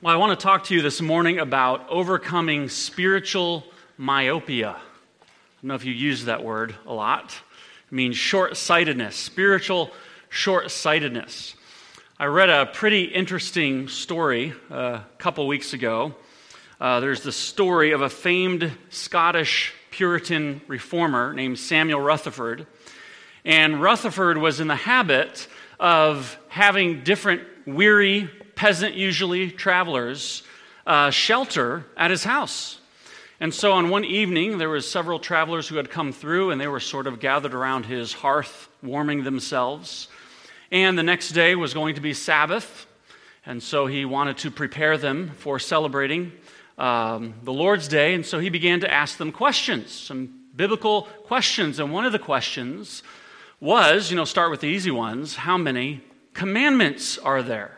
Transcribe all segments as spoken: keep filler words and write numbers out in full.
Well, I want to talk to you this morning about overcoming spiritual myopia. I don't know if you use that word a lot. It means short-sightedness, spiritual short-sightedness. I read a pretty interesting story uh, a couple weeks ago. Uh, there's the story of a famed Scottish Puritan reformer named Samuel Rutherford. And Rutherford was in the habit of having different weary peasant, usually travelers, uh, shelter at his house. And so on one evening, there was several travelers who had come through, and they were sort of gathered around his hearth, warming themselves. And the next day was going to be Sabbath, and so he wanted to prepare them for celebrating um, the Lord's Day, and so he began to ask them questions, some biblical questions. And one of the questions was, you know, start with the easy ones, how many commandments are there?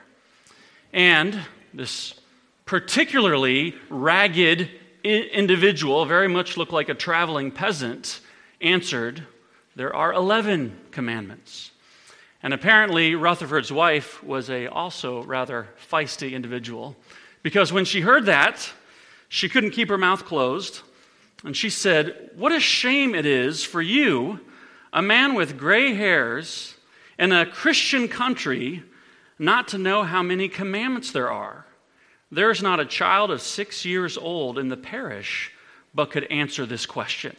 And this particularly ragged I- individual, very much looked like a traveling peasant, answered, there are eleven commandments. And apparently Rutherford's wife was a also rather feisty individual, because when she heard that, she couldn't keep her mouth closed, and she said, what a shame it is for you, a man with gray hairs in a Christian country, not to know how many commandments there are. There is not a child of six years old in the parish but could answer this question.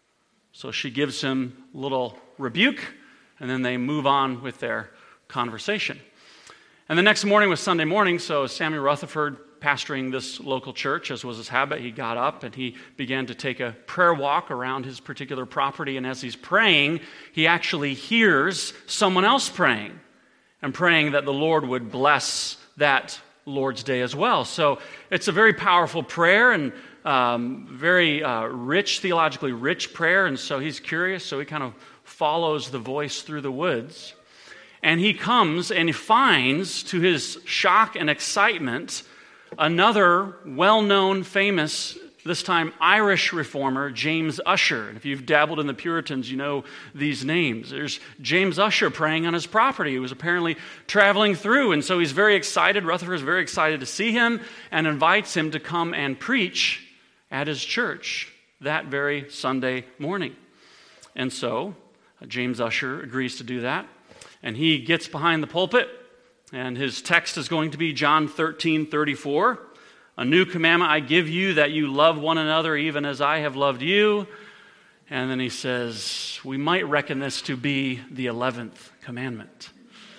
So she gives him a little rebuke, and then they move on with their conversation. And the next morning was Sunday morning, so Samuel Rutherford, pastoring this local church, as was his habit, he got up and he began to take a prayer walk around his particular property. And as he's praying, he actually hears someone else praying, and praying that the Lord would bless that Lord's Day as well. So it's a very powerful prayer and um, very uh, rich, theologically rich prayer. And so he's curious, so he kind of follows the voice through the woods. And he comes and he finds, to his shock and excitement, another well-known, famous, this time Irish reformer, James Ussher. And if you've dabbled in the Puritans, you know these names. There's James Ussher praying on his property. He was apparently traveling through, and so he's very excited. Rutherford is very excited to see him and invites him to come and preach at his church that very Sunday morning. And so uh, James Ussher agrees to do that, and he gets behind the pulpit, and his text is going to be John thirteen thirty-four. A new commandment I give you, that you love one another even as I have loved you. And then he says, we might reckon this to be the eleventh commandment.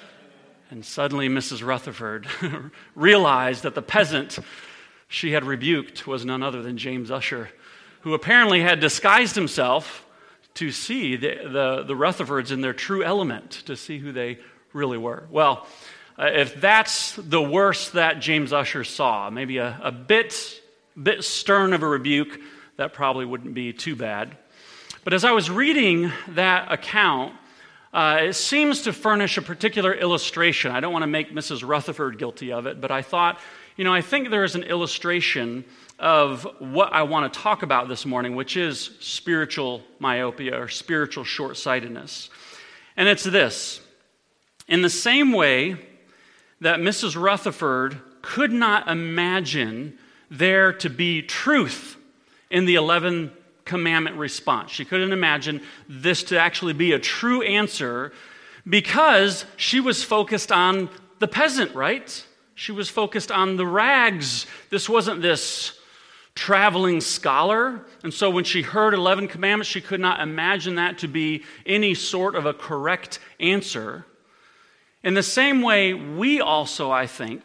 And suddenly Missus Rutherford realized that the peasant she had rebuked was none other than James Ussher, who apparently had disguised himself to see the, the, the Rutherfords in their true element, to see who they really were. Well, Uh, if that's the worst that James Ussher saw, maybe a, a bit, bit stern of a rebuke, that probably wouldn't be too bad. But as I was reading that account, uh, it seems to furnish a particular illustration. I don't want to make Missus Rutherford guilty of it, but I thought, you know, I think there is an illustration of what I want to talk about this morning, which is spiritual myopia or spiritual short-sightedness. And it's this. In the same way that Missus Rutherford could not imagine there to be truth in the eleventh commandment response. She couldn't imagine this to actually be a true answer because she was focused on the peasant, right? She was focused on the rags. This wasn't this traveling scholar. And so when she heard eleven commandments, she could not imagine that to be any sort of a correct answer. In the same way, we also, I think,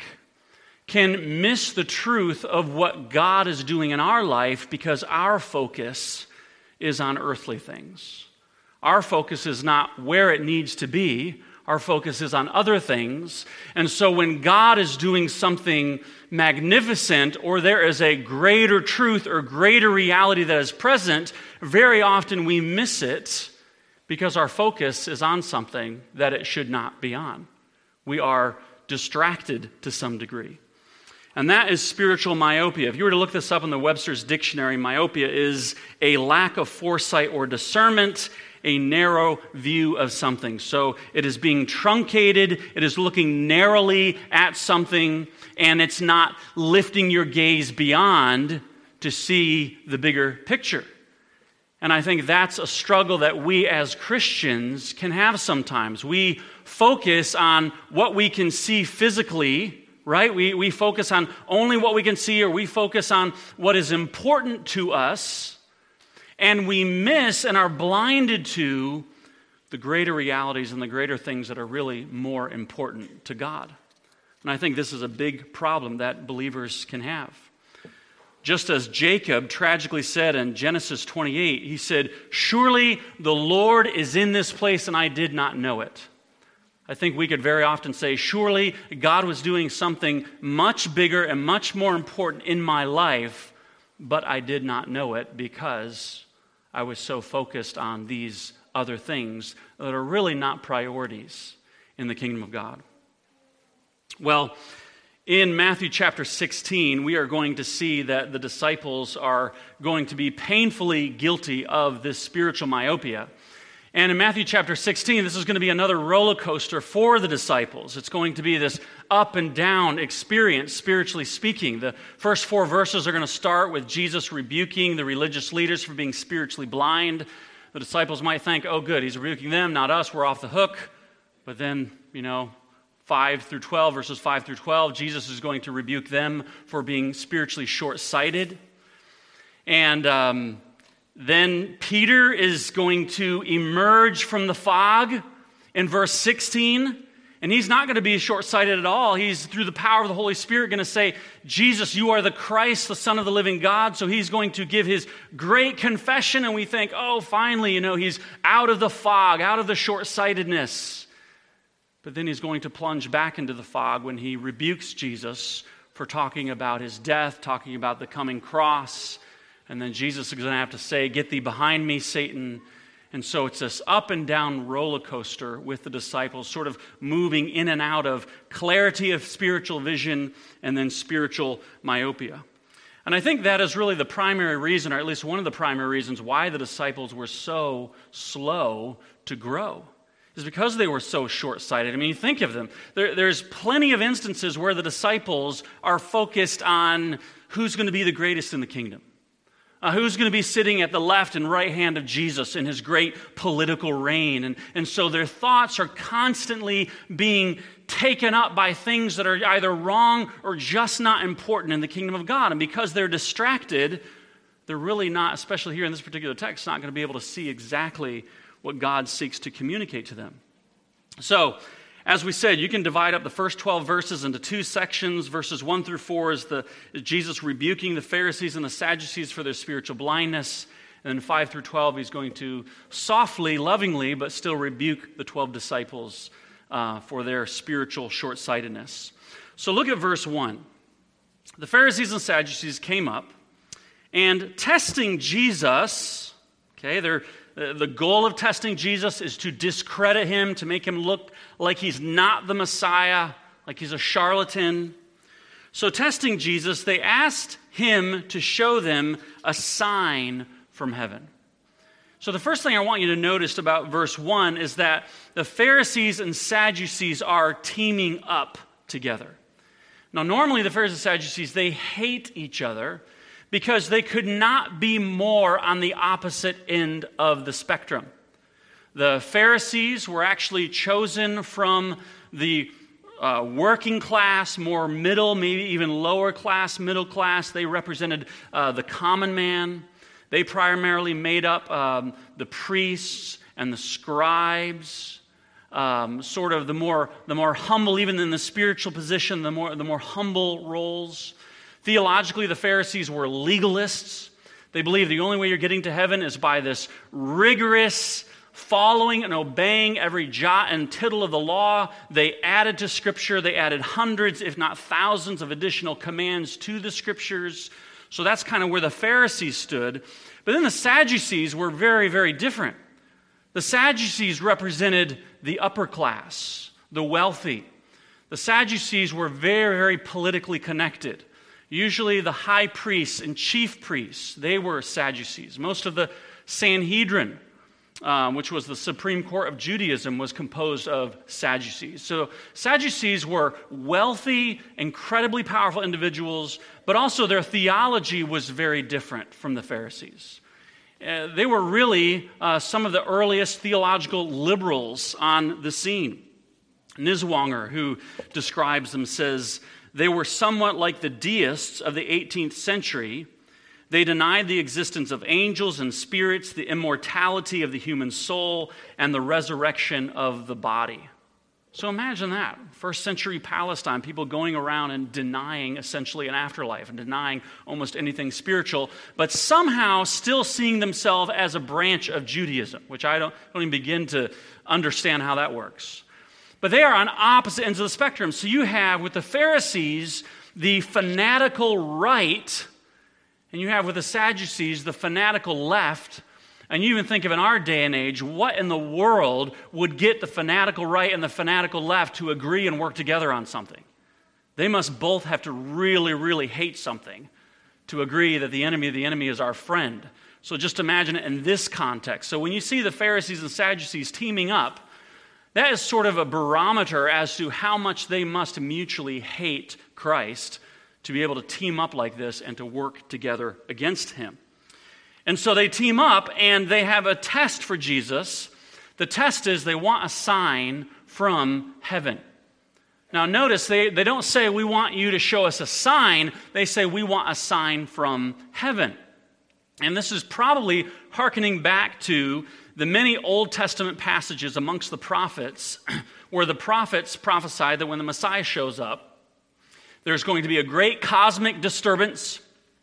can miss the truth of what God is doing in our life because our focus is on earthly things. Our focus is not where it needs to be. Our focus is on other things. And so when God is doing something magnificent, or there is a greater truth or greater reality that is present, very often we miss it because our focus is on something that it should not be on. We are distracted to some degree. And that is spiritual myopia. If you were to look this up in the Webster's Dictionary, myopia is a lack of foresight or discernment, a narrow view of something. So it is being truncated, it is looking narrowly at something, and it's not lifting your gaze beyond to see the bigger picture. And I think that's a struggle that we as Christians can have sometimes. We focus on what we can see physically, right? We, we focus on only what we can see, or we focus on what is important to us, and we miss and are blinded to the greater realities and the greater things that are really more important to God. And I think this is a big problem that believers can have. Just as Jacob tragically said in Genesis twenty-eight, he said, "Surely the Lord is in this place and I did not know it." I think we could very often say, surely God was doing something much bigger and much more important in my life, but I did not know it because I was so focused on these other things that are really not priorities in the kingdom of God. Well, in Matthew chapter sixteen, we are going to see that the disciples are going to be painfully guilty of this spiritual myopia. And in Matthew chapter sixteen, this is going to be another roller coaster for the disciples. It's going to be this up and down experience, spiritually speaking. The first four verses are going to start with Jesus rebuking the religious leaders for being spiritually blind. The disciples might think, oh good, he's rebuking them, not us, we're off the hook. But then, you know, five through twelve, verses five through twelve, Jesus is going to rebuke them for being spiritually short-sighted. And um, then Peter is going to emerge from the fog in verse sixteen. And he's not going to be short-sighted at all. He's, through the power of the Holy Spirit, going to say, Jesus, you are the Christ, the Son of the living God. So he's going to give his great confession, and we think, oh, finally, you know, he's out of the fog, out of the short-sightedness. But then he's going to plunge back into the fog when he rebukes Jesus for talking about his death, talking about the coming cross. And then Jesus is going to have to say, get thee behind me, Satan. And so it's this up and down roller coaster with the disciples, sort of moving in and out of clarity of spiritual vision and then spiritual myopia. And I think that is really the primary reason, or at least one of the primary reasons, why the disciples were so slow to grow. Is because they were so short-sighted. I mean, think of them. There, there's plenty of instances where the disciples are focused on who's going to be the greatest in the kingdom. Uh, who's going to be sitting at the left and right hand of Jesus in his great political reign. And, and so their thoughts are constantly being taken up by things that are either wrong or just not important in the kingdom of God. And because they're distracted, they're really not, especially here in this particular text, not going to be able to see exactly what God seeks to communicate to them. So, as we said, you can divide up the first twelve verses into two sections. Verses one through four is, the, is Jesus rebuking the Pharisees and the Sadducees for their spiritual blindness. And then five through twelve, he's going to softly, lovingly, but still rebuke the twelve disciples uh, for their spiritual short-sightedness. So look at verse one. The Pharisees and Sadducees came up, and testing Jesus, okay, they're the goal of testing Jesus is to discredit him, to make him look like he's not the Messiah, like he's a charlatan. So testing Jesus, they asked him to show them a sign from heaven. So the first thing I want you to notice about verse one is that the Pharisees and Sadducees are teaming up together. Now normally the Pharisees and Sadducees, they hate each other, because they could not be more on the opposite end of the spectrum. The Pharisees were actually chosen from the uh, working class, more middle, maybe even lower class, middle class. They represented uh, the common man. They primarily made up um, the priests and the scribes, um, sort of the more the more humble, even in the spiritual position, the more the more humble roles. Theologically, the Pharisees were legalists. They believed the only way you're getting to heaven is by this rigorous following and obeying every jot and tittle of the law. They added to Scripture. They added hundreds, if not thousands, of additional commands to the Scriptures. So that's kind of where the Pharisees stood. But then the Sadducees were very, very different. The Sadducees represented the upper class, the wealthy. The Sadducees were very, very politically connected. Usually the high priests and chief priests, they were Sadducees. Most of the Sanhedrin um, which was the Supreme Court of Judaism, was composed of Sadducees. So Sadducees were wealthy, incredibly powerful individuals, but also their theology was very different from the Pharisees. Uh, they were really uh, some of the earliest theological liberals on the scene. Niswonger, who describes them, says, they were somewhat like the deists of the eighteenth century. They denied the existence of angels and spirits, the immortality of the human soul, and the resurrection of the body. So imagine that. First century Palestine, people going around and denying essentially an afterlife and denying almost anything spiritual, but somehow still seeing themselves as a branch of Judaism, which I don't, don't even begin to understand how that works. But they are on opposite ends of the spectrum. So you have with the Pharisees the fanatical right, and you have with the Sadducees the fanatical left. And you even think of in our day and age, what in the world would get the fanatical right and the fanatical left to agree and work together on something? They must both have to really, really hate something to agree that the enemy of the enemy is our friend. So just imagine it in this context. So when you see the Pharisees and Sadducees teaming up, that is sort of a barometer as to how much they must mutually hate Christ to be able to team up like this and to work together against him. And so they team up and they have a test for Jesus. The test is they want a sign from heaven. Now notice, they, they don't say, we want you to show us a sign. They say, we want a sign from heaven. And this is probably hearkening back to the many Old Testament passages amongst the prophets where the prophets prophesied that when the Messiah shows up, there's going to be a great cosmic disturbance.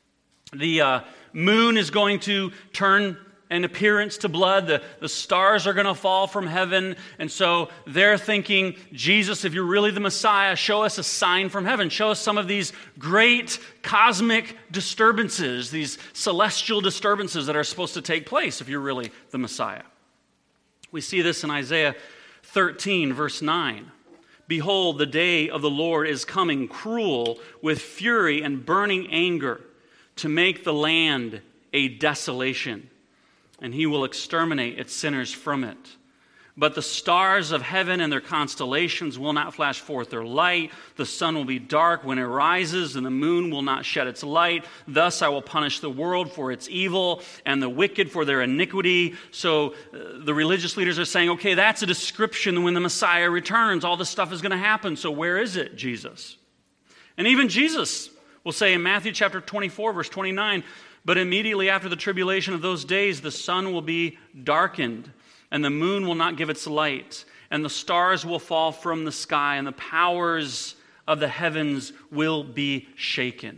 The uh, moon is going to turn in appearance to blood. The, the stars are going to fall from heaven. And so they're thinking, Jesus, if you're really the Messiah, show us a sign from heaven. Show us some of these great cosmic disturbances, these celestial disturbances that are supposed to take place if you're really the Messiah. We see this in Isaiah thirteen, verse nine. Behold, the day of the Lord is coming, cruel with fury and burning anger, to make the land a desolation, and he will exterminate its sinners from it. But the stars of heaven and their constellations will not flash forth their light. The sun will be dark when it rises, and the moon will not shed its light. Thus I will punish the world for its evil and the wicked for their iniquity. So uh, the religious leaders are saying, okay, that's a description when the Messiah returns. All this stuff is going to happen. So where is it, Jesus? And even Jesus will say in Matthew chapter twenty-four, verse twenty-nine, but immediately after the tribulation of those days, the sun will be darkened, and the moon will not give its light, and the stars will fall from the sky, and the powers of the heavens will be shaken.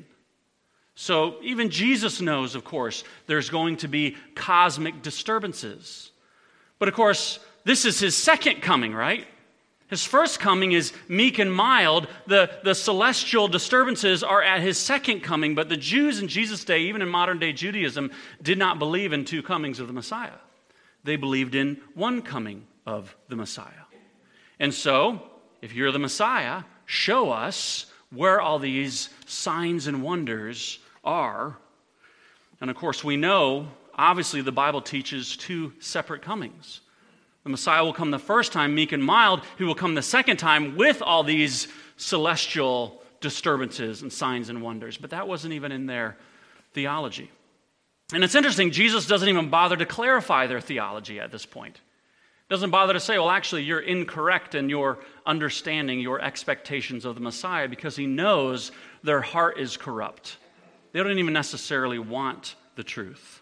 So even Jesus knows, of course, there's going to be cosmic disturbances. But of course, this is his second coming, right? His first coming is meek and mild. The, the celestial disturbances are at his second coming, but the Jews in Jesus' day, even in modern day Judaism, did not believe in two comings of the Messiah. They believed in one coming of the Messiah. And so, if you're the Messiah, show us where all these signs and wonders are. And of course, we know, obviously, the Bible teaches two separate comings. The Messiah will come the first time, meek and mild. He will come the second time with all these celestial disturbances and signs and wonders. But that wasn't even in their theology. And it's interesting, Jesus doesn't even bother to clarify their theology at this point. Doesn't bother to say, well, actually, you're incorrect in your understanding, your expectations of the Messiah, because he knows their heart is corrupt. They don't even necessarily want the truth.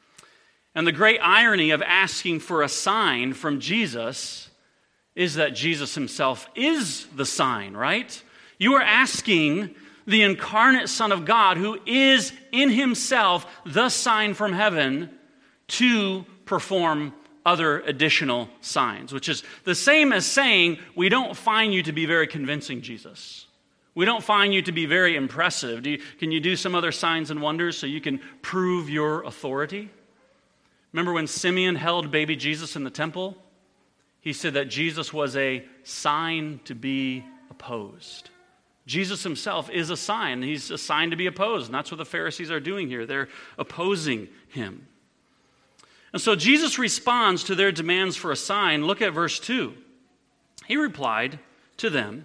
And the great irony of asking for a sign from Jesus is that Jesus himself is the sign, right? You are asking the incarnate Son of God, who is in himself the sign from heaven, to perform other additional signs, which is the same as saying, we don't find you to be very convincing, Jesus. We don't find you to be very impressive. Do you, can you do some other signs and wonders so you can prove your authority? Remember when Simeon held baby Jesus in the temple? He said that Jesus was a sign to be opposed. Jesus himself is a sign. He's a sign to be opposed. And that's what the Pharisees are doing here. They're opposing him. And so Jesus responds to their demands for a sign. Look at verse two. He replied to them,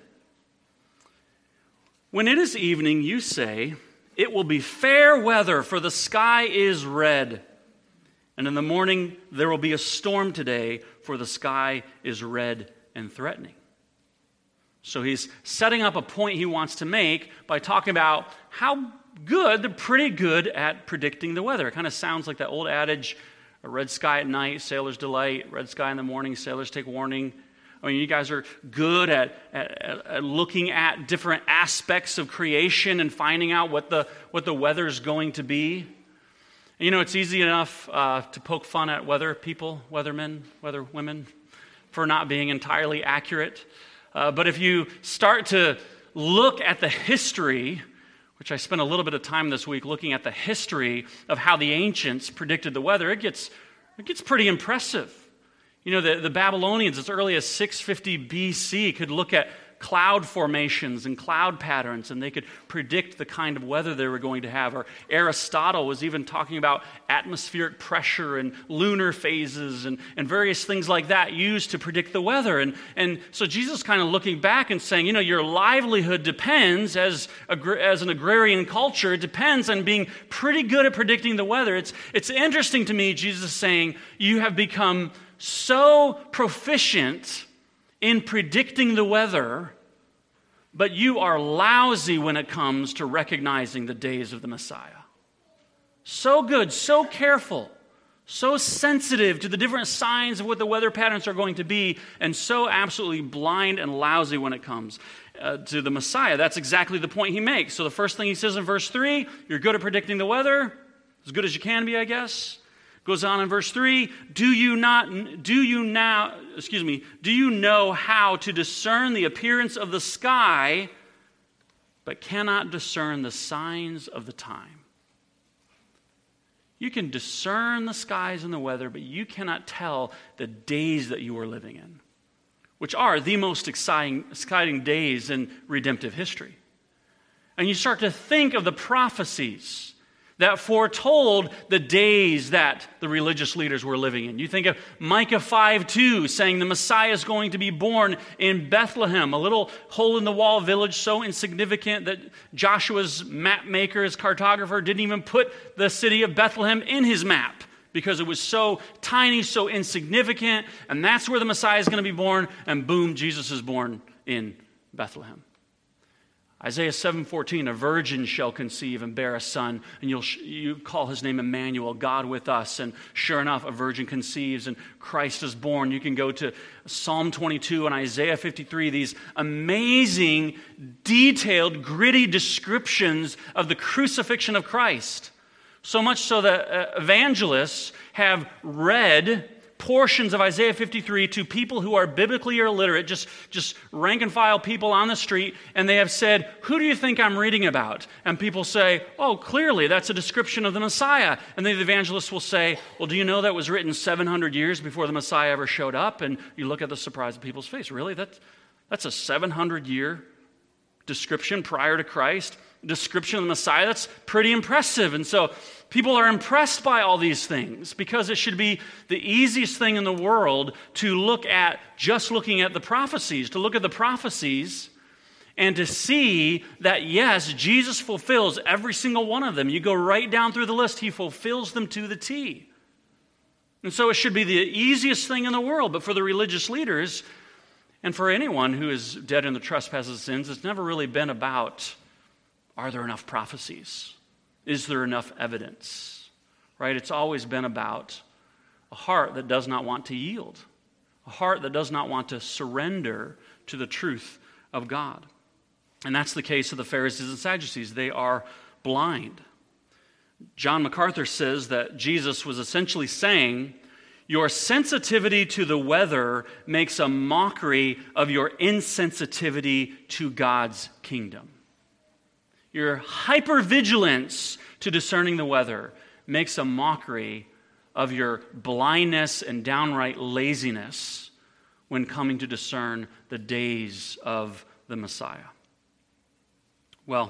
"When it is evening, you say, 'It will be fair weather, for the sky is red.' And in the morning, there will be a storm today, for the sky is red and threatening." So he's setting up a point he wants to make by talking about how good, they're pretty good at predicting the weather. It kind of sounds like that old adage, a red sky at night, sailors delight. Red sky in the morning, sailors take warning. I mean, you guys are good at, at, at looking at different aspects of creation and finding out what the, what the weather's going to be. You know, it's easy enough uh, to poke fun at weather people, weathermen, weather women, for not being entirely accurate. Uh, but if you start to look at the history, which I spent a little bit of time this week looking at the history of how the ancients predicted the weather, it gets, it gets pretty impressive. You know, the, the Babylonians, as early as six fifty B C, could look at cloud formations and cloud patterns, and they could predict the kind of weather they were going to have. Or Aristotle was even talking about atmospheric pressure and lunar phases and, and various things like that used to predict the weather. And, and so Jesus kind of looking back and saying, you know, your livelihood depends, as, a, as an agrarian culture, depends on being pretty good at predicting the weather. It's, it's interesting to me, Jesus is saying, you have become so proficient in predicting the weather, but you are lousy when it comes to recognizing the days of the Messiah. So good, so careful, so sensitive to the different signs of what the weather patterns are going to be, and so absolutely blind and lousy when it comes uh, to the Messiah. That's exactly the point he makes. So the first thing he says in verse three, you're good at predicting the weather, as good as you can be, I guess. Goes on in verse three, do you not, do you now, excuse me, do you know how to discern the appearance of the sky, but cannot discern the signs of the time? You can discern the skies and the weather, but you cannot tell the days that you are living in, which are the most exciting, exciting days in redemptive history. And you start to think of the prophecies that foretold the days that the religious leaders were living in. You think of Micah five two saying the Messiah is going to be born in Bethlehem, a little hole-in-the-wall village so insignificant that Joshua's map maker, his cartographer, didn't even put the city of Bethlehem in his map because it was so tiny, so insignificant, and that's where the Messiah is going to be born, and boom, Jesus is born in Bethlehem. Isaiah seven fourteen, a virgin shall conceive and bear a son, and you'll you call his name Emmanuel, God with us. And sure enough, a virgin conceives and Christ is born. You can go to Psalm twenty-two and Isaiah fifty-three, these amazing, detailed, gritty descriptions of the crucifixion of Christ. So much so that uh, evangelists have read portions of Isaiah fifty-three to people who are biblically illiterate, just, just rank and file people on the street, and they have said, who do you think I'm reading about? And people say, oh, clearly, that's a description of the Messiah. And then the evangelist will say, well, do you know that was written seven hundred years before the Messiah ever showed up? And you look at the surprise of people's face. Really? That, that's a seven hundred year description prior to Christ? Description of the Messiah? That's pretty impressive. And so people are impressed by all these things because it should be the easiest thing in the world to look at just looking at the prophecies, to look at the prophecies and to see that, yes, Jesus fulfills every single one of them. You go right down through the list, he fulfills them to the T. And so it should be the easiest thing in the world. But for the religious leaders and for anyone who is dead in the trespasses and sins, it's never really been about, are there enough prophecies? Is there enough evidence? Right? It's always been about a heart that does not want to yield, a heart that does not want to surrender to the truth of God. And that's the case of the Pharisees and Sadducees. They are blind. John MacArthur says that Jesus was essentially saying, your sensitivity to the weather makes a mockery of your insensitivity to God's kingdom. Your hypervigilance to discerning the weather makes a mockery of your blindness and downright laziness when coming to discern the days of the Messiah. Well,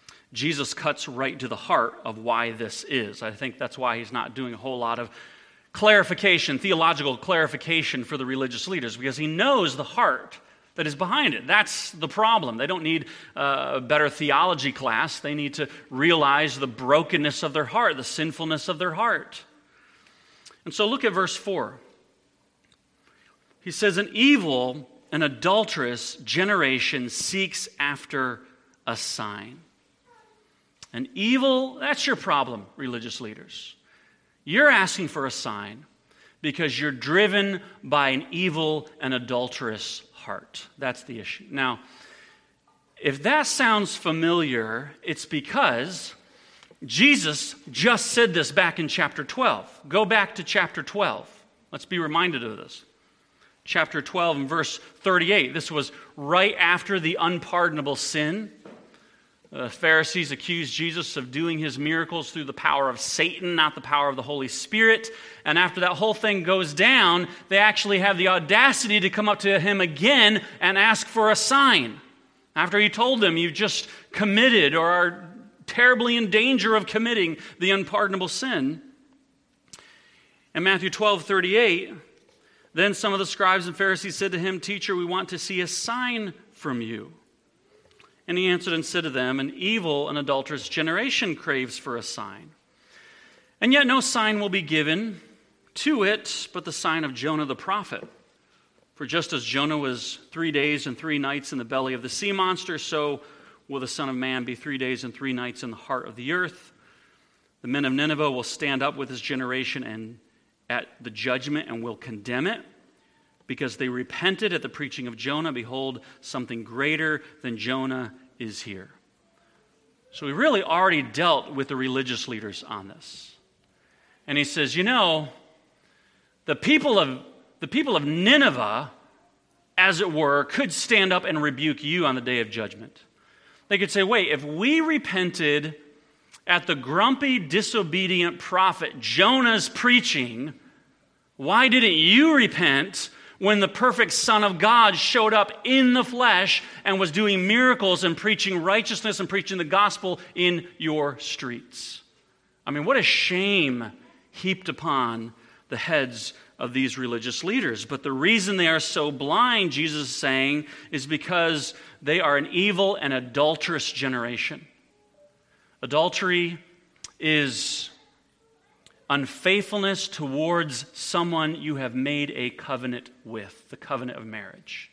Jesus cuts right to the heart of why this is. I think that's why he's not doing a whole lot of clarification, theological clarification for the religious leaders, because he knows the heart that is behind it. That's the problem. They don't need uh, a better theology class. They need to realize the brokenness of their heart, the sinfulness of their heart. And so look at verse four. He says, an evil and adulterous generation seeks after a sign. An evil, that's your problem, religious leaders. You're asking for a sign because you're driven by an evil and adulterous heart. That's the issue. Now, if that sounds familiar, it's because Jesus just said this back in chapter twelve. Go back to chapter twelve. Let's be reminded of this. Chapter twelve and verse thirty-eight. This was right after the unpardonable sin. The Pharisees accused Jesus of doing his miracles through the power of Satan, not the power of the Holy Spirit. And after that whole thing goes down, they actually have the audacity to come up to him again and ask for a sign. After he told them, you've just committed or are terribly in danger of committing the unpardonable sin. In Matthew twelve thirty-eight, then some of the scribes and Pharisees said to him, Teacher, we want to see a sign from you. And he answered and said to them, an evil and adulterous generation craves for a sign. And yet no sign will be given to it but the sign of Jonah the prophet. For just as Jonah was three days and three nights in the belly of the sea monster, so will the Son of Man be three days and three nights in the heart of the earth. The men of Nineveh will stand up with this generation and at the judgment and will condemn it, because they repented at the preaching of Jonah. Behold, something greater than Jonah is here. So we really already dealt with the religious leaders on this. And he says, you know, the people of the people of Nineveh, as it were, could stand up and rebuke you on the day of judgment. They could say, wait, if we repented at the grumpy, disobedient prophet Jonah's preaching, why didn't you repent when the perfect Son of God showed up in the flesh and was doing miracles and preaching righteousness and preaching the gospel in your streets? I mean, what a shame heaped upon the heads of these religious leaders. But the reason they are so blind, Jesus is saying, is because they are an evil and adulterous generation. Adultery is unfaithfulness towards someone you have made a covenant with, the covenant of marriage.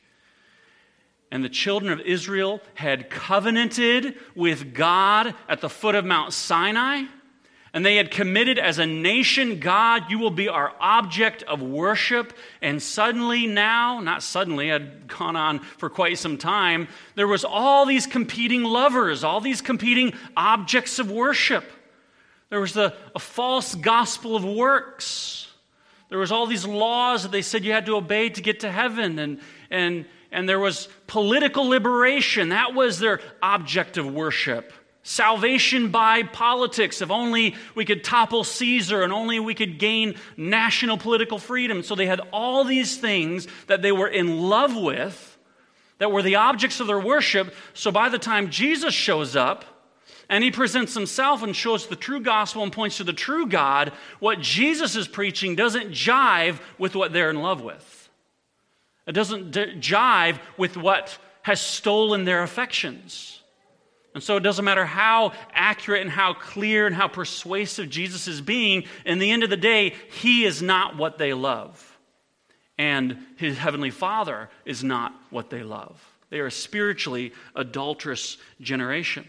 And the children of Israel had covenanted with God at the foot of Mount Sinai, and they had committed as a nation, God, you will be our object of worship. And suddenly now, not suddenly, it had gone on for quite some time, there was all these competing lovers, all these competing objects of worship. There was the, a false gospel of works. There was all these laws that they said you had to obey to get to heaven. And, and, and there was political liberation. That was their object of worship. Salvation by politics. If only we could topple Caesar and only we could gain national political freedom. So they had all these things that they were in love with that were the objects of their worship. So by the time Jesus shows up, and he presents himself and shows the true gospel and points to the true God, what Jesus is preaching doesn't jive with what they're in love with. It doesn't d- jive with what has stolen their affections. And so it doesn't matter how accurate and how clear and how persuasive Jesus is being, in the end of the day, he is not what they love. And his heavenly Father is not what they love. They are a spiritually adulterous generation.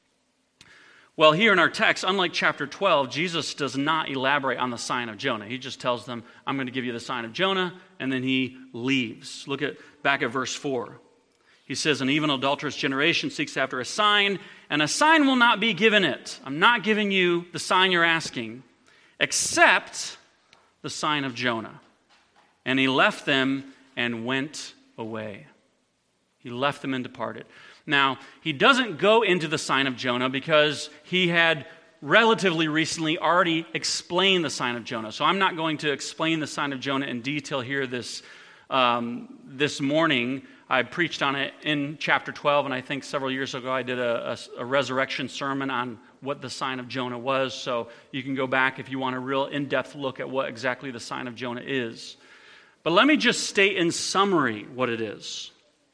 Well, here in our text, unlike chapter twelve, Jesus does not elaborate on the sign of Jonah. He just tells them, I'm going to give you the sign of Jonah, and then he leaves. Look at back at verse four. He says, an even adulterous generation seeks after a sign, and a sign will not be given it. I'm not giving you the sign you're asking, except the sign of Jonah. And he left them and went away. He left them and departed. Now, he doesn't go into the sign of Jonah because he had relatively recently already explained the sign of Jonah. So I'm not going to explain the sign of Jonah in detail here this, um, this morning. I preached on it in chapter twelve, and I think several years ago I did a, a, a resurrection sermon on what the sign of Jonah was. So you can go back if you want a real in-depth look at what exactly the sign of Jonah is. But let me just state in summary what it is.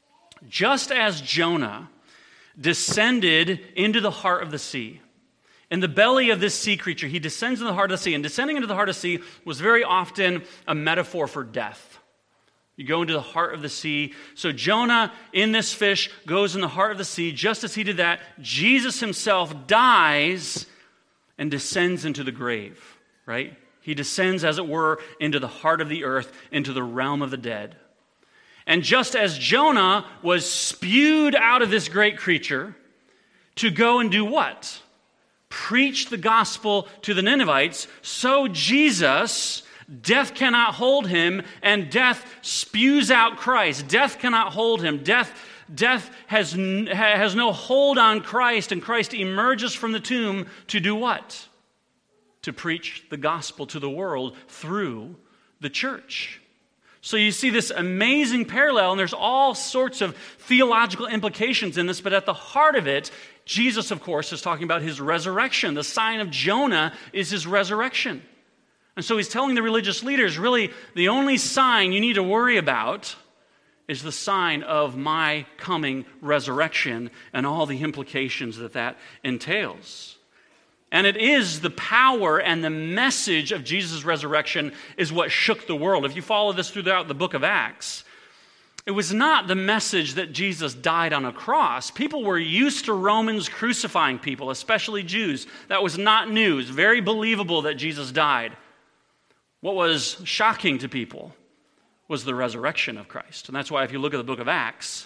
Just as Jonah descended into the heart of the sea, in the belly of this sea creature, he descends in the heart of the sea. And descending into the heart of the sea was very often a metaphor for death. You go into the heart of the sea. So Jonah, in this fish, goes in the heart of the sea. Just as he did that, Jesus himself dies and descends into the grave, right? He descends, as it were, into the heart of the earth, into the realm of the dead. And just as Jonah was spewed out of this great creature to go and do what? Preach the gospel to the Ninevites, so Jesus, death cannot hold him, and death spews out Christ. Death cannot hold him. Death, death has, has no hold on Christ, and Christ emerges from the tomb to do what? To preach the gospel to the world through the church. So you see this amazing parallel, and there's all sorts of theological implications in this, but at the heart of it, Jesus, of course, is talking about his resurrection. The sign of Jonah is his resurrection. And so he's telling the religious leaders, really, the only sign you need to worry about is the sign of my coming resurrection and all the implications that that entails. And it is the power and the message of Jesus' resurrection is what shook the world. If you follow this throughout the book of Acts, it was not the message that Jesus died on a cross. People were used to Romans crucifying people, especially Jews. That was not news. Very believable that Jesus died. What was shocking to people was the resurrection of Christ. And that's why if you look at the book of Acts,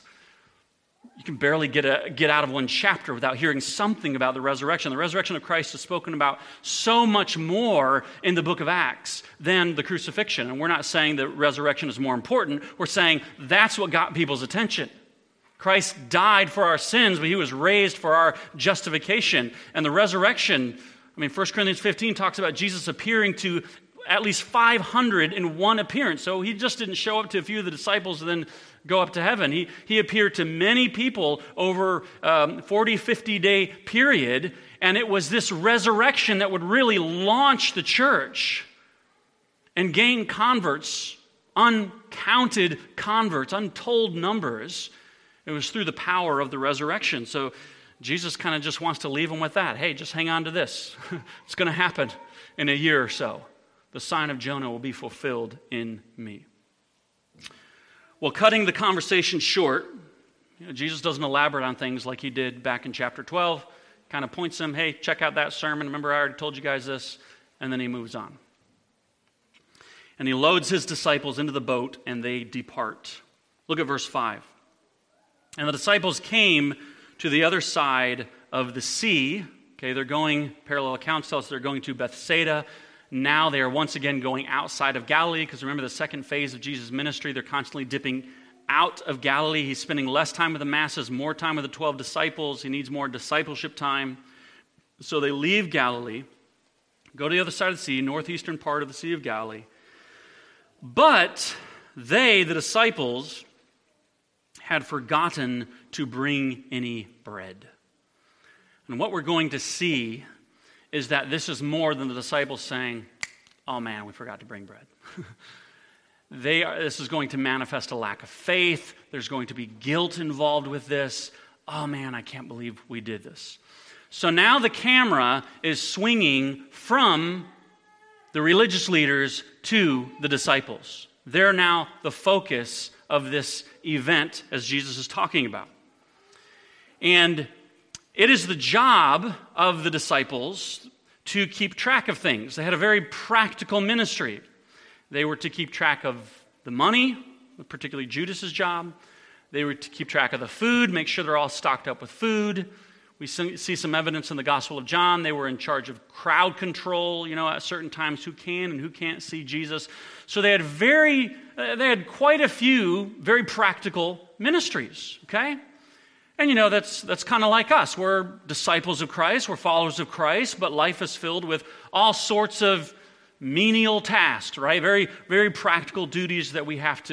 you can barely get a, get out of one chapter without hearing something about the resurrection. The resurrection of Christ is spoken about so much more in the book of Acts than the crucifixion. And we're not saying that resurrection is more important. We're saying that's what got people's attention. Christ died for our sins, but he was raised for our justification. And the resurrection, I mean, First Corinthians fifteen talks about Jesus appearing to at least five hundred in one appearance. So he just didn't show up to a few of the disciples and then go up to heaven. He, he appeared to many people over um, forty, fifty day period, and it was this resurrection that would really launch the church and gain converts, uncounted converts, untold numbers. It was through the power of the resurrection. So Jesus kind of just wants to leave them with that. Hey, just hang on to this. It's going to happen in a year or so. The sign of Jonah will be fulfilled in me. Well, cutting the conversation short, you know, Jesus doesn't elaborate on things like he did back in chapter twelve. Kind of points them, hey, check out that sermon. Remember, I already told you guys this. And then he moves on. And he loads his disciples into the boat, and they depart. Look at verse five. And the disciples came to the other side of the sea. Okay, they're going, parallel accounts tell us they're going to Bethsaida. Now they are once again going outside of Galilee, because remember the second phase of Jesus' ministry, they're constantly dipping out of Galilee. He's spending less time with the masses, more time with the twelve disciples. He needs more discipleship time. So they leave Galilee, go to the other side of the sea, northeastern part of the Sea of Galilee. But they, the disciples, had forgotten to bring any bread. And what we're going to see is that this is more than the disciples saying, oh man, we forgot to bring bread. they are, this is going to manifest a lack of faith. There's going to be guilt involved with this. Oh man, I can't believe we did this. So now the camera is swinging from the religious leaders to the disciples. They're now the focus of this event as Jesus is talking about. And it is the job of the disciples to keep track of things. They had a very practical ministry. They were to keep track of the money, particularly Judas's job. They were to keep track of the food, make sure they're all stocked up with food. We see some evidence in the Gospel of John. They were in charge of crowd control, you know, at certain times who can and who can't see Jesus. So they had very, they had quite a few very practical ministries, okay? And you know, that's that's kind of like us. We're disciples of Christ, we're followers of Christ, but life is filled with all sorts of menial tasks, right? Very, very practical duties that we have to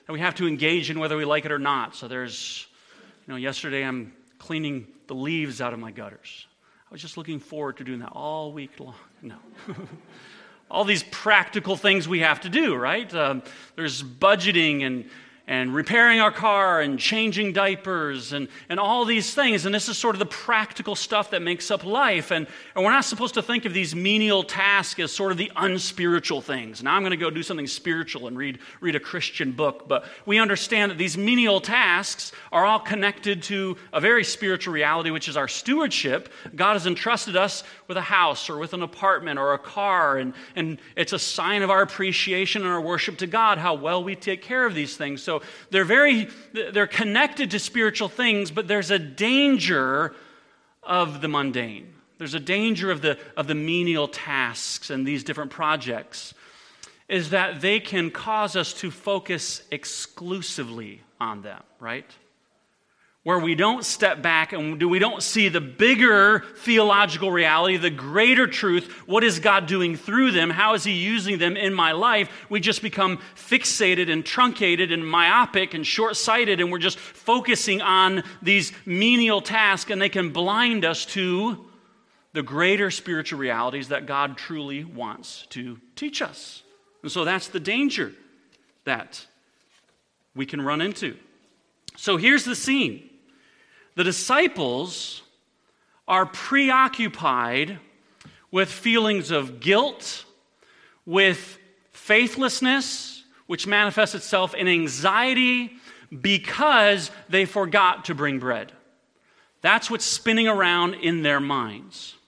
that we have to engage in whether we like it or not. So there's, you know, yesterday I'm cleaning the leaves out of my gutters. I was just looking forward to doing that all week long. No. All these practical things we have to do, right? Um, there's budgeting and and repairing our car and changing diapers and, and all these things. And this is sort of the practical stuff that makes up life. And, and we're not supposed to think of these menial tasks as sort of the unspiritual things. Now I'm going to go do something spiritual and read, read a Christian book. But we understand that these menial tasks are all connected to a very spiritual reality, which is our stewardship. God has entrusted us with a house or with an apartment or a car. And, and it's a sign of our appreciation and our worship to God, how well we take care of these things. So they're very, they're connected to spiritual things, but there's a danger of the mundane. There's a danger of the, of the menial tasks and these different projects, is that they can cause us to focus exclusively on them, right? Where we don't step back and we don't see the bigger theological reality, the greater truth. What is God doing through them? How is He using them in my life? We just become fixated and truncated and myopic and short-sighted, and we're just focusing on these menial tasks, and they can blind us to the greater spiritual realities that God truly wants to teach us. And so that's the danger that we can run into. So here's the scene. The disciples are preoccupied with feelings of guilt, with faithlessness, which manifests itself in anxiety because they forgot to bring bread. That's what's spinning around in their minds.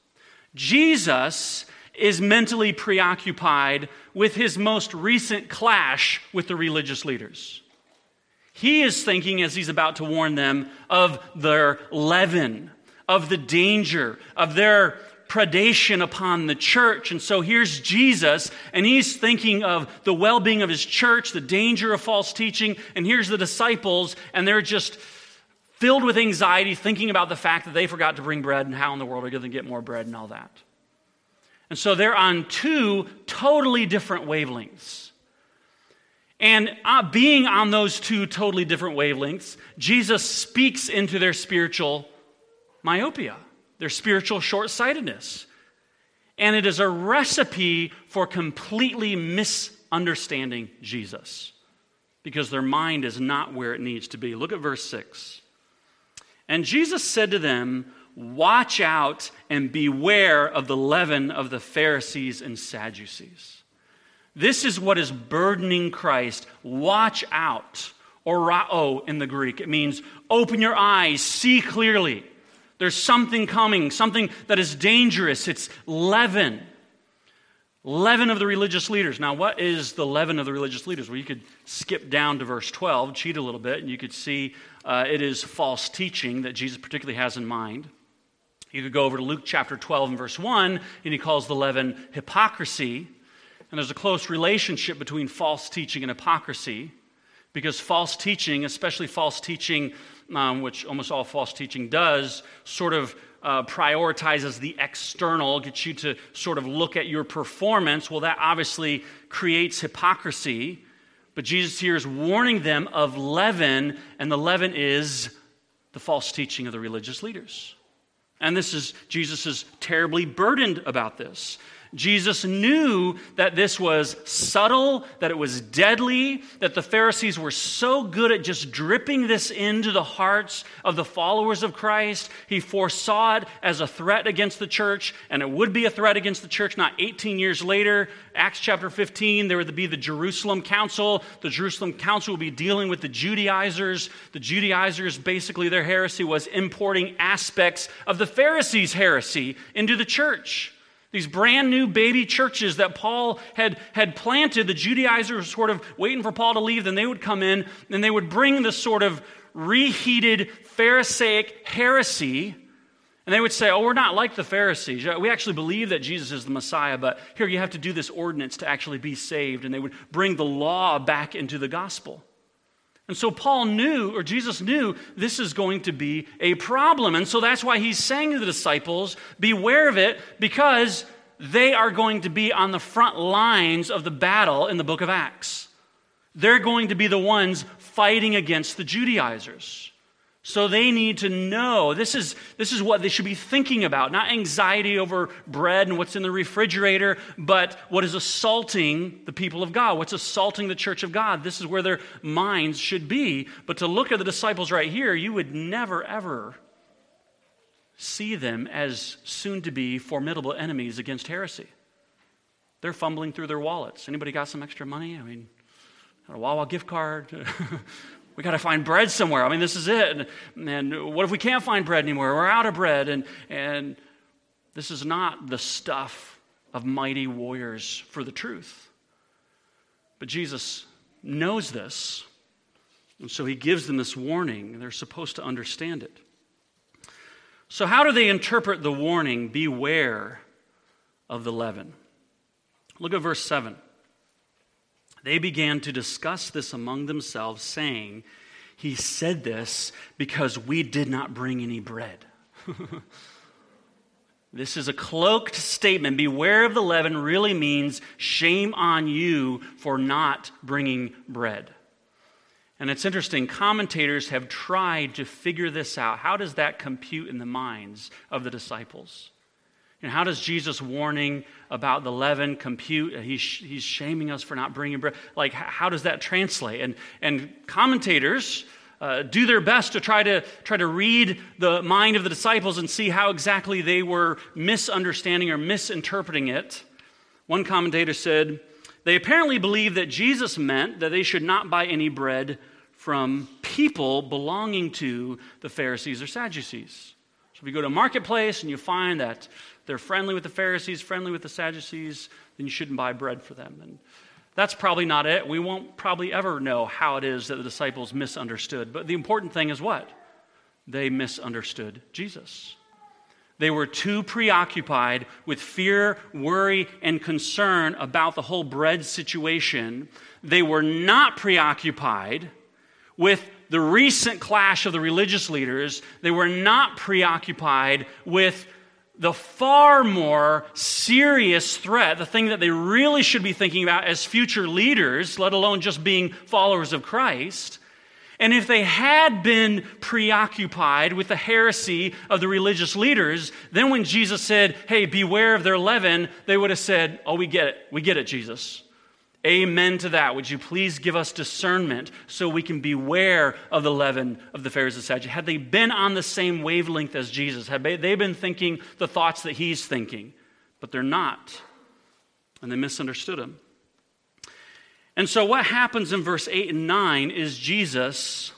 Jesus is mentally preoccupied with his most recent clash with the religious leaders. He is thinking, as he's about to warn them, of their leaven, of the danger, of their predation upon the church. And so here's Jesus, and he's thinking of the well-being of his church, the danger of false teaching, and here's the disciples, and they're just filled with anxiety, thinking about the fact that they forgot to bring bread and how in the world are they going to get more bread and all that. And so they're on two totally different wavelengths. And uh, being on those two totally different wavelengths, Jesus speaks into their spiritual myopia, their spiritual short-sightedness. And it is a recipe for completely misunderstanding Jesus, because their mind is not where it needs to be. Look at verse six. And Jesus said to them, "Watch out and beware of the leaven of the Pharisees and Sadducees." This is what is burdening Christ. Watch out, or rao in the Greek. It means open your eyes, see clearly. There's something coming, something that is dangerous. It's leaven. Leaven of the religious leaders. Now, what is the leaven of the religious leaders? Well, you could skip down to verse twelve, cheat a little bit, and you could see uh, it is false teaching that Jesus particularly has in mind. You could go over to Luke chapter twelve and verse one, and he calls the leaven hypocrisy. And there's a close relationship between false teaching and hypocrisy, because false teaching, especially false teaching, um, which almost all false teaching does, sort of uh, prioritizes the external, gets you to sort of look at your performance. Well, that obviously creates hypocrisy. But Jesus here is warning them of leaven, and the leaven is the false teaching of the religious leaders. And this is, Jesus is terribly burdened about this. Jesus knew that this was subtle, that it was deadly, that the Pharisees were so good at just dripping this into the hearts of the followers of Christ. He foresaw it as a threat against the church, and it would be a threat against the church not eighteen years later. Acts chapter fifteen, there would be the Jerusalem Council. The Jerusalem Council would be dealing with the Judaizers. The Judaizers, basically their heresy was importing aspects of the Pharisees' heresy into the church. These brand new baby churches that Paul had, had planted, the Judaizers were sort of waiting for Paul to leave, then they would come in and they would bring this sort of reheated Pharisaic heresy, and they would say, oh, we're not like the Pharisees. We actually believe that Jesus is the Messiah, but here you have to do this ordinance to actually be saved, and they would bring the law back into the gospel. And so Paul knew, or Jesus knew, this is going to be a problem. And so that's why he's saying to the disciples, beware of it, because they are going to be on the front lines of the battle in the book of Acts. they're going to be the ones fighting against the Judaizers. So they need to know, this is, this is what they should be thinking about, not anxiety over bread and what's in the refrigerator, but what is assaulting the people of God, what's assaulting the church of God. This is where their minds should be. But to look at the disciples right here, you would never, ever see them as soon-to-be formidable enemies against heresy. They're fumbling through their wallets. Anybody got some extra money? I mean, got a Wawa gift card? We got to find bread somewhere. I mean, this is it. And, and what if we can't find bread anymore? We're out of bread. And, and this is not the stuff of mighty warriors for the truth. But Jesus knows this. And so he gives them this warning. And they're supposed to understand it. So how do they interpret the warning, beware of the leaven? Look at verse seven. They began to discuss this among themselves, saying, he said this because we did not bring any bread. This is a cloaked statement. Beware of the leaven really means shame on you for not bringing bread. And it's interesting, commentators have tried to figure this out. How does that compute in the minds of the disciples? And how does Jesus' warning about the leaven compute? He's, he's shaming us for not bringing bread. Like, how does that translate? And, and commentators uh, do their best to try to try to read the mind of the disciples and see how exactly they were misunderstanding or misinterpreting it. One commentator said, they apparently believed that Jesus meant that they should not buy any bread from people belonging to the Pharisees or Sadducees. So if you go to a marketplace and you find that they're friendly with the Pharisees, friendly with the Sadducees, then you shouldn't buy bread for them. And that's probably not it. We won't probably ever know how it is that the disciples misunderstood. But the important thing is what? They misunderstood Jesus. They were too preoccupied with fear, worry, and concern about the whole bread situation. They were not preoccupied with the recent clash of the religious leaders. They were not preoccupied with the far more serious threat, the thing that they really should be thinking about as future leaders, let alone just being followers of Christ. And if they had been preoccupied with the heresy of the religious leaders, then when Jesus said, hey, beware of their leaven, they would have said, oh, we get it. We get it, Jesus. Amen to that. Would you please give us discernment so we can beware of the leaven of the Pharisees and Sadducees? Had they been on the same wavelength as Jesus? Had they been thinking the thoughts that he's thinking? But they're not. And they misunderstood him. And so what happens in verse eight and nine is Jesus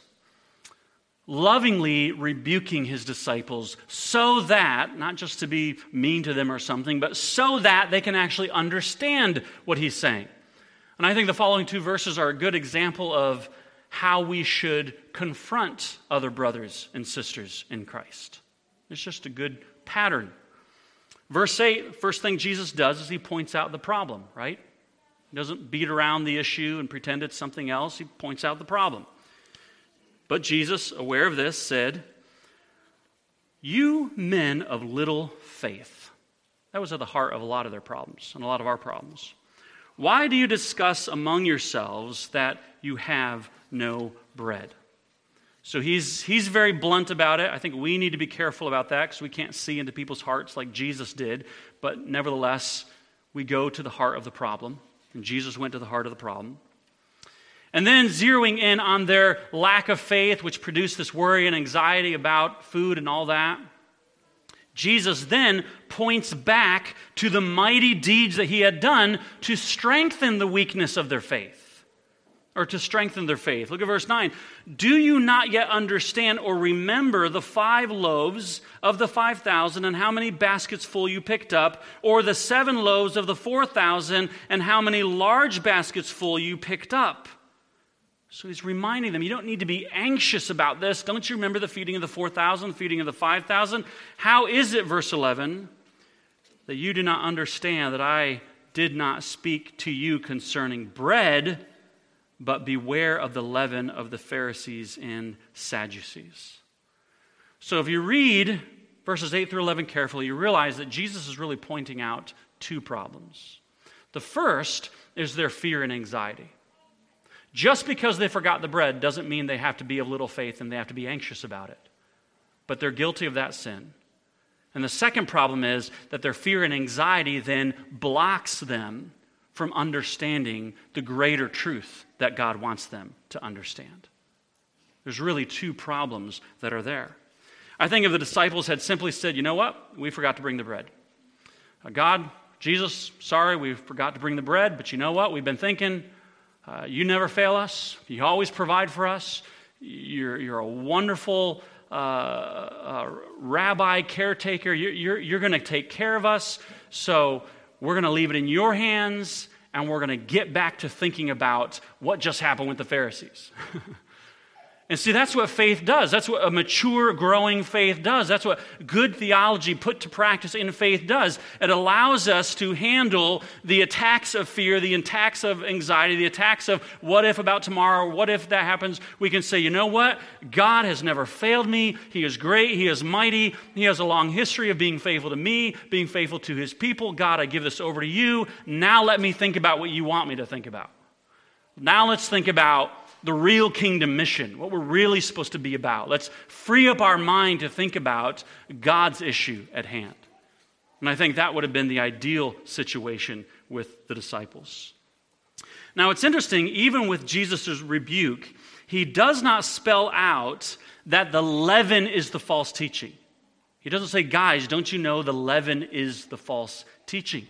lovingly rebuking his disciples so that, not just to be mean to them or something, but so that they can actually understand what he's saying. And I think the following two verses are a good example of how we should confront other brothers and sisters in Christ. It's just a good pattern. Verse eight, first thing Jesus does is he points out the problem, right? He doesn't beat around the issue and pretend it's something else. He points out the problem. But Jesus, aware of this, said, you men of little faith. That was at the heart of a lot of their problems and a lot of our problems. Why do you discuss among yourselves that you have no bread? So he's, he's very blunt about it. I think we need to be careful about that because we can't see into people's hearts like Jesus did. But nevertheless, we go to the heart of the problem. And Jesus went to the heart of the problem. And then zeroing in on their lack of faith, which produced this worry and anxiety about food and all that, Jesus then points back to the mighty deeds that he had done to strengthen the weakness of their faith, or to strengthen their faith. Look at verse nine. Do you not yet understand or remember the five loaves of the five thousand and how many baskets full you picked up, or the seven loaves of the four thousand and how many large baskets full you picked up? So he's reminding them, you don't need to be anxious about this. Don't you remember the feeding of the four thousand, the feeding of the five thousand? How is it, verse eleven, that you do not understand that I did not speak to you concerning bread, but beware of the leaven of the Pharisees and Sadducees? So if you read verses eight through eleven carefully, you realize that Jesus is really pointing out two problems. The first is their fear and anxiety. Just because they forgot the bread doesn't mean they have to be of little faith and they have to be anxious about it. But they're guilty of that sin. And the second problem is that their fear and anxiety then blocks them from understanding the greater truth that God wants them to understand. There's really two problems that are there. I think if the disciples had simply said, you know what, we forgot to bring the bread. Uh, God, Jesus, sorry, we forgot to bring the bread, but you know what, we've been thinking, uh, you never fail us. You always provide for us. You're, you're a wonderful uh, uh, rabbi, caretaker. You're, you're, you're going to take care of us, so we're going to leave it in your hands, and we're going to get back to thinking about what just happened with the Pharisees. And see, that's what faith does. That's what a mature, growing faith does. That's what good theology put to practice in faith does. It allows us to handle the attacks of fear, the attacks of anxiety, the attacks of what if about tomorrow, what if that happens. We can say, you know what? God has never failed me. He is great. He is mighty. He has a long history of being faithful to me, being faithful to his people. God, I give this over to you. Now let me think about what you want me to think about. Now let's think about the real kingdom mission, what we're really supposed to be about. Let's free up our mind to think about God's issue at hand. And I think that would have been the ideal situation with the disciples. Now it's interesting, even with Jesus' rebuke, he does not spell out that the leaven is the false teaching. He doesn't say, guys, don't you know the leaven is the false teaching?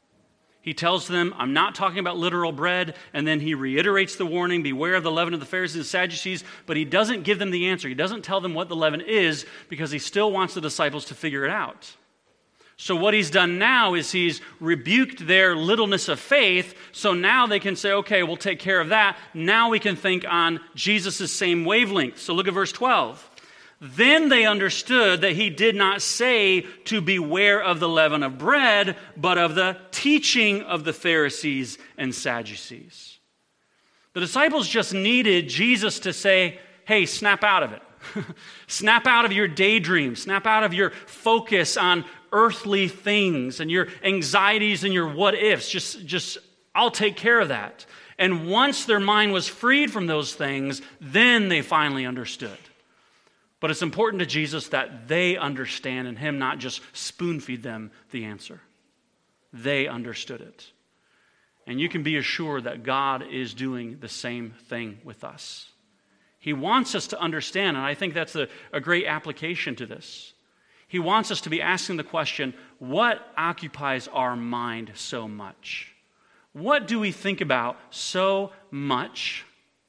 He tells them, I'm not talking about literal bread, and then he reiterates the warning, beware of the leaven of the Pharisees and Sadducees, but he doesn't give them the answer. He doesn't tell them what the leaven is because he still wants the disciples to figure it out. So what he's done now is he's rebuked their littleness of faith, so now they can say, okay, we'll take care of that. Now we can think on Jesus' same wavelength. So look at verse twelve. Then they understood that he did not say to beware of the leaven of bread, but of the teaching of the Pharisees and Sadducees. The disciples just needed Jesus to say, hey, snap out of it. Snap out of your daydream. Snap out of your focus on earthly things and your anxieties and your what ifs. Just, just, I'll take care of that. And once their mind was freed from those things, then they finally understood. But it's important to Jesus that they understand and him not just spoon-feed them the answer. They understood it. And you can be assured that God is doing the same thing with us. He wants us to understand, and I think that's a, a great application to this. He wants us to be asking the question, what occupies our mind so much? What do we think about so much?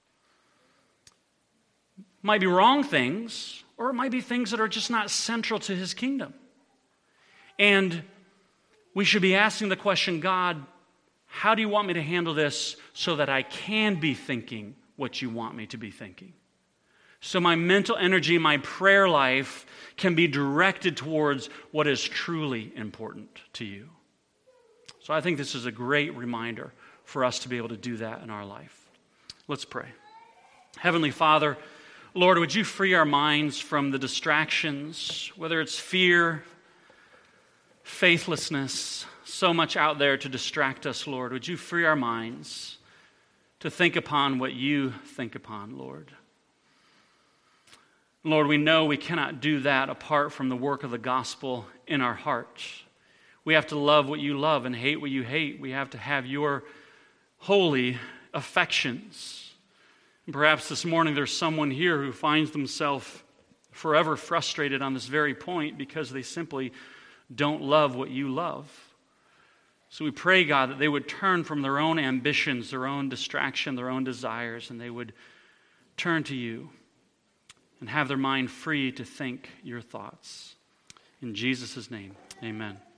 Might be wrong things, or it might be things that are just not central to his kingdom. And we should be asking the question, God, how do you want me to handle this so that I can be thinking what you want me to be thinking? So my mental energy, my prayer life can be directed towards what is truly important to you. So I think this is a great reminder for us to be able to do that in our life. Let's pray. Heavenly Father, Lord, would you free our minds from the distractions, whether it's fear, faithlessness, so much out there to distract us, Lord. Would you free our minds to think upon what you think upon, Lord. Lord, we know we cannot do that apart from the work of the gospel in our heart. We have to love what you love and hate what you hate. We have to have your holy affections. And perhaps this morning there's someone here who finds themselves forever frustrated on this very point because they simply don't love what you love. So we pray, God, that they would turn from their own ambitions, their own distraction, their own desires, and they would turn to you and have their mind free to think your thoughts. In Jesus' name, amen.